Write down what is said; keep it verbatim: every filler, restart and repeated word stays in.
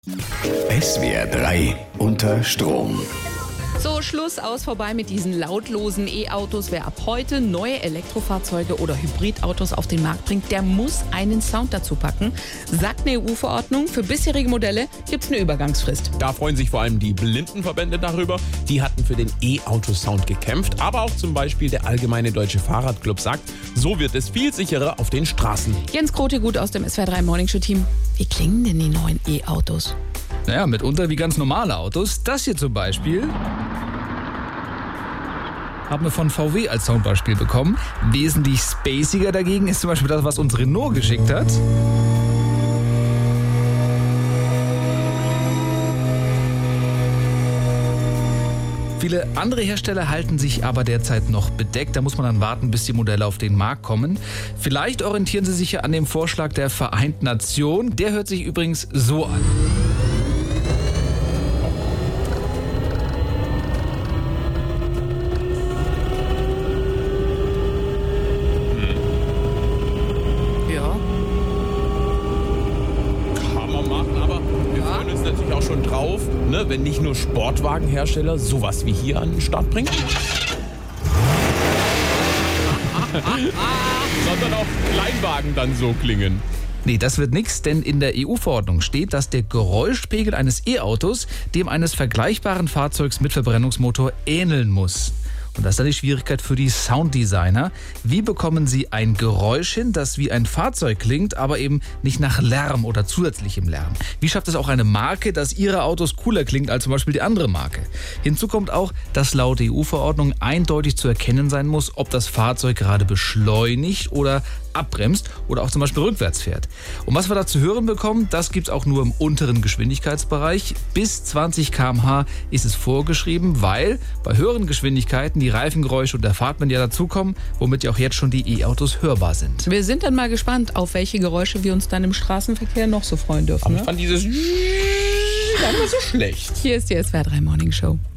S W R drei unter Strom. So, Schluss aus, vorbei mit diesen lautlosen E-Autos. Wer ab heute neue Elektrofahrzeuge oder Hybridautos auf den Markt bringt, der muss einen Sound dazu packen. Sagt eine E U-Verordnung, für bisherige Modelle gibt es eine Übergangsfrist. Da freuen sich vor allem die Blindenverbände darüber. Die hatten für den E-Auto-Sound gekämpft. Aber auch zum Beispiel der Allgemeine Deutsche Fahrradclub sagt, so wird es viel sicherer auf den Straßen. Jens Grotegut aus dem S W R drei Morning Show Team. Wie klingen denn die neuen E-Autos? Naja, mitunter wie ganz normale Autos. Das hier zum Beispiel haben wir von V W als Soundbeispiel bekommen. Wesentlich spaciger dagegen ist zum Beispiel das, was uns Renault geschickt hat. Viele andere Hersteller halten sich aber derzeit noch bedeckt. Da muss man dann warten, bis die Modelle auf den Markt kommen. Vielleicht orientieren sie sich ja an dem Vorschlag der Vereinten Nationen. Der hört sich übrigens so an. Natürlich auch schon drauf, ne, wenn nicht nur Sportwagenhersteller sowas wie hier an den Start bringen, sondern auch Kleinwagen dann so klingen. Nee, das wird nichts, denn in der E U-Verordnung steht, dass der Geräuschpegel eines E-Autos dem eines vergleichbaren Fahrzeugs mit Verbrennungsmotor ähneln muss. Und das ist dann die Schwierigkeit für die Sounddesigner. Wie bekommen sie ein Geräusch hin, das wie ein Fahrzeug klingt, aber eben nicht nach Lärm oder zusätzlichem Lärm? Wie schafft es auch eine Marke, dass ihre Autos cooler klingt als zum Beispiel die andere Marke? Hinzu kommt auch, dass laut E U-Verordnung eindeutig zu erkennen sein muss, ob das Fahrzeug gerade beschleunigt oder abbremst oder auch zum Beispiel rückwärts fährt. Und was wir da zu hören bekommen, das gibt's auch nur im unteren Geschwindigkeitsbereich. Bis zwanzig Kilometer pro Stunde ist es vorgeschrieben, weil bei höheren Geschwindigkeiten die Reifengeräusche und der Fahrtwind ja dazukommen, womit ja auch jetzt schon die E-Autos hörbar sind. Wir sind dann mal gespannt, auf welche Geräusche wir uns dann im Straßenverkehr noch so freuen dürfen. Aber Ne? ich fand dieses gar nicht so schlecht. Hier ist die S W R drei Morning Show.